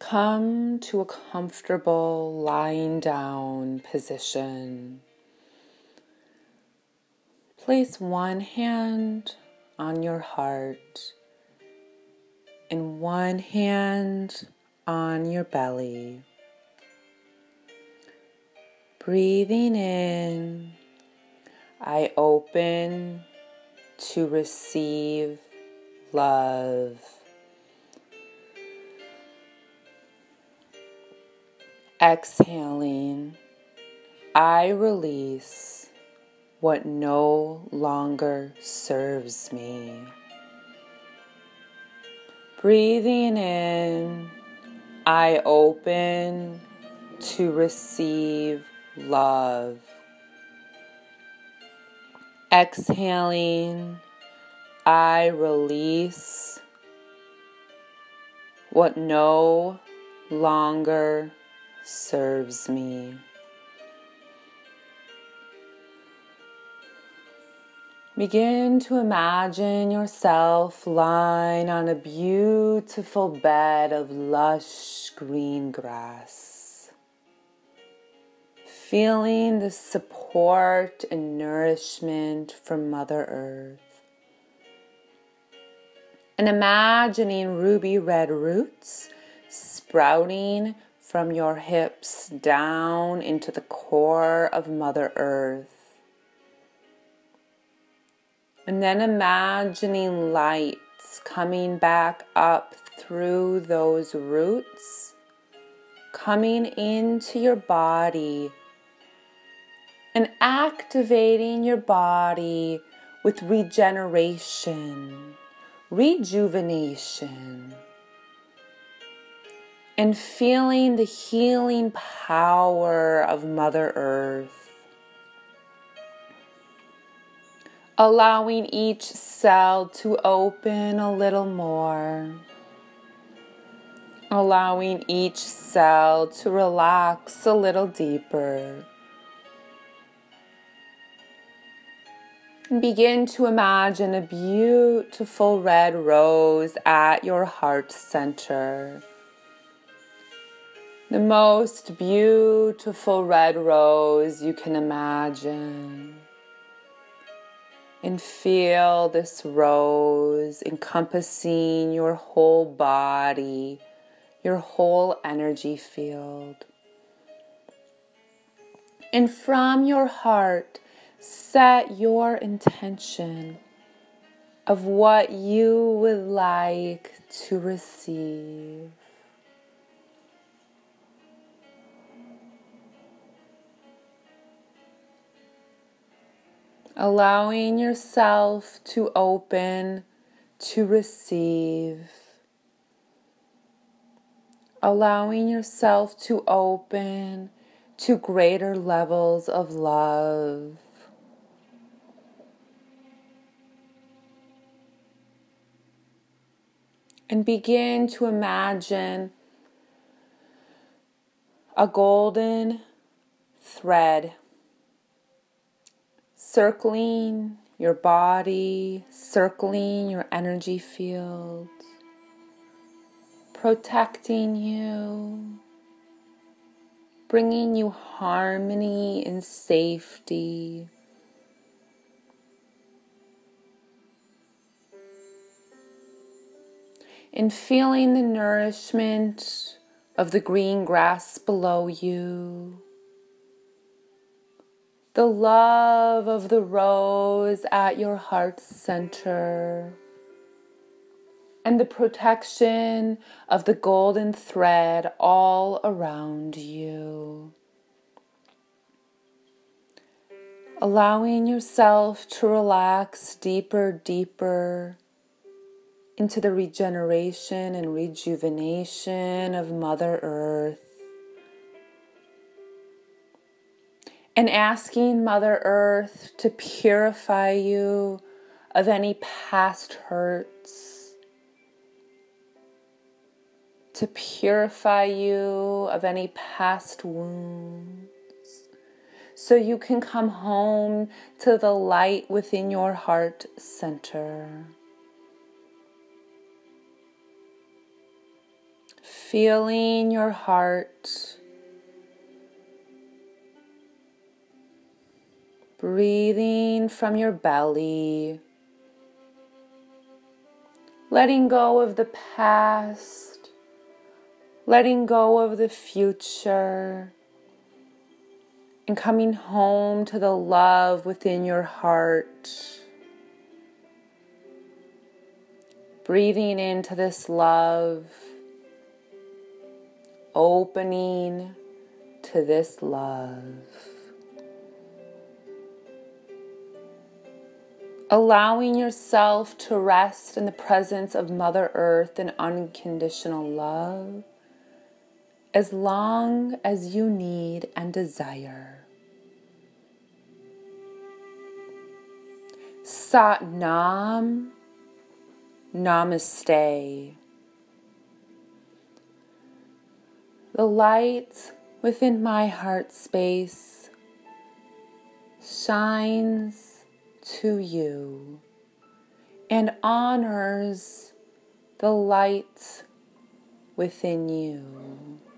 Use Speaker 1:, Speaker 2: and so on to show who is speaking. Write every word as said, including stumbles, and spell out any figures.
Speaker 1: Come to a comfortable lying down position. Place one hand on your heart and one hand on your belly. Breathing in, I open to receive love. Exhaling, I release what no longer serves me. Breathing in, I open to receive love. Exhaling, I release what no longer serves me. Begin to imagine yourself lying on a beautiful bed of lush green grass, feeling the support and nourishment from Mother Earth, and imagining ruby red roots sprouting from your hips down into the core of Mother Earth. And then imagining lights coming back up through those roots, coming into your body and activating your body with regeneration, rejuvenation, and feeling the healing power of Mother Earth. Allowing each cell to open a little more. Allowing each cell to relax a little deeper. And begin to imagine a beautiful red rose at your heart center. The most beautiful red rose you can imagine. And feel this rose encompassing your whole body, your whole energy field. And from your heart, set your intention of what you would like to receive. Allowing yourself to open to receive. Allowing yourself to open to greater levels of love. And begin to imagine a golden thread circling your body, circling your energy field, protecting you, bringing you harmony and safety. And feeling the nourishment of the green grass below you. The love of the rose at your heart center, and the protection of the golden thread all around you. Allowing yourself to relax deeper, deeper into the regeneration and rejuvenation of Mother Earth. And asking Mother Earth to purify you of any past hurts, to purify you of any past wounds, so you can come home to the light within your heart center. feeling your heart, breathing from your belly, letting go of the past, letting go of the future, and coming home to the love within your heart. Breathing into this love, opening to this love. Allowing yourself to rest in the presence of Mother Earth and unconditional love as long as you need and desire. Sat Nam, Namaste. The light within my heart space shines to you and honors the light within you.